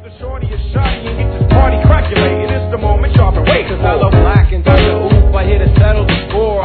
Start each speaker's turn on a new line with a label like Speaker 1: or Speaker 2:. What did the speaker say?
Speaker 1: the shorty is shiny and get this party calculated. It's the moment y'all been waiting for.
Speaker 2: Cause I love black and got the oop, I here to settle the score.